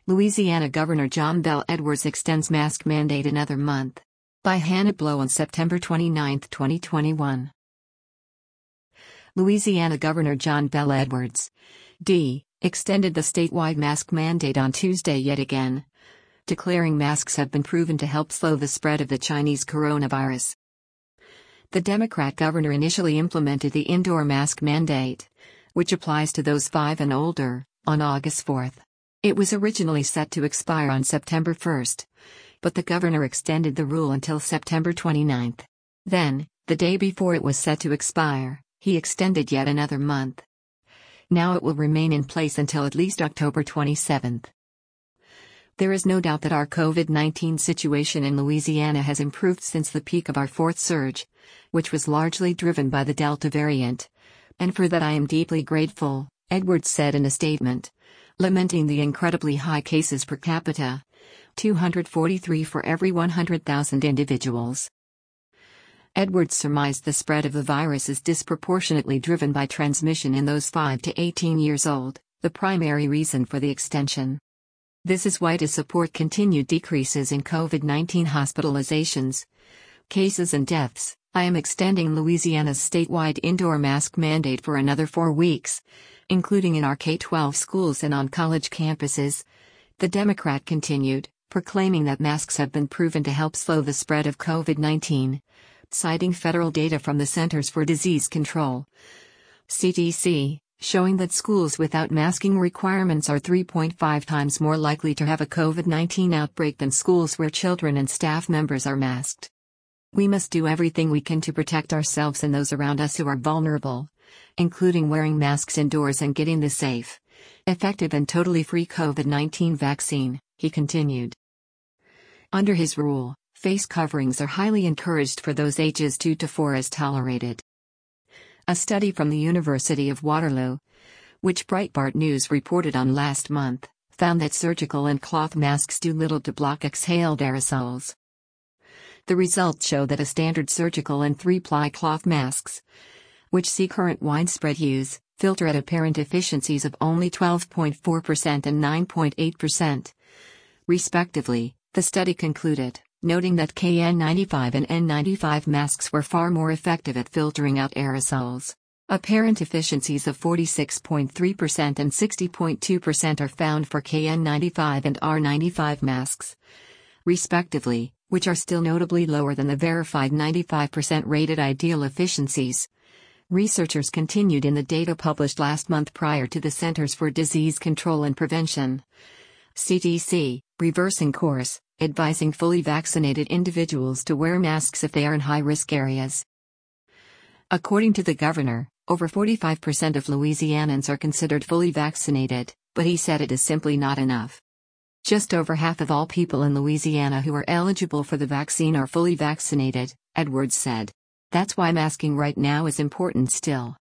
Louisiana Governor John Bel Edwards extends mask mandate another month. By Hannah Blow on September 29, 2021. Louisiana Governor John Bel Edwards, D., extended the statewide mask mandate on Tuesday yet again, declaring masks have been proven to help slow the spread of the Chinese coronavirus. The Democrat governor initially implemented the indoor mask mandate, which applies to those 5 and older, on August 4. It was originally set to expire on September 1, but the governor extended the rule until September 29. Then, the day before it was set to expire, he extended yet another month. Now it will remain in place until at least October 27. There is no doubt that our COVID-19 situation in Louisiana has improved since the peak of our fourth surge, which was largely driven by the Delta variant, and for that I am deeply grateful, Edwards said in a statement, lamenting the incredibly high cases per capita, 243 for every 100,000 individuals. Edwards surmised the spread of the virus is disproportionately driven by transmission in those 5 to 18 years old, the primary reason for the extension. This is why to support continued decreases in COVID-19 hospitalizations, cases and deaths, I am extending Louisiana's statewide indoor mask mandate for another 4 weeks, including in our K-12 schools and on college campuses, the Democrat continued, proclaiming that masks have been proven to help slow the spread of COVID-19, citing federal data from the Centers for Disease Control, CDC, showing that schools without masking requirements are 3.5 times more likely to have a COVID-19 outbreak than schools where children and staff members are masked. We must do everything we can to protect ourselves and those around us who are vulnerable, including wearing masks indoors and getting the safe, effective and totally free COVID-19 vaccine, he continued. Under his rule, face coverings are highly encouraged for those ages 2 to 4 as tolerated. A study from the University of Waterloo, which Breitbart News reported on last month, found that surgical and cloth masks do little to block exhaled aerosols. The results show that a standard surgical and 3-ply cloth masks, which see current widespread use, filter at apparent efficiencies of only 12.4% and 9.8%, respectively, the study concluded, noting that KN95 and N95 masks were far more effective at filtering out aerosols. Apparent efficiencies of 46.3% and 60.2% are found for KN95 and R95 masks, respectively, which are still notably lower than the verified 95% rated ideal efficiencies. Researchers continued in the data published last month prior to the Centers for Disease Control and Prevention, CDC, reversing course, advising fully vaccinated individuals to wear masks if they are in high-risk areas. According to the governor, over 45% of Louisianans are considered fully vaccinated, but he said it is simply not enough. Just over half of all people in Louisiana who are eligible for the vaccine are fully vaccinated, Edwards said. That's why masking right now is important still.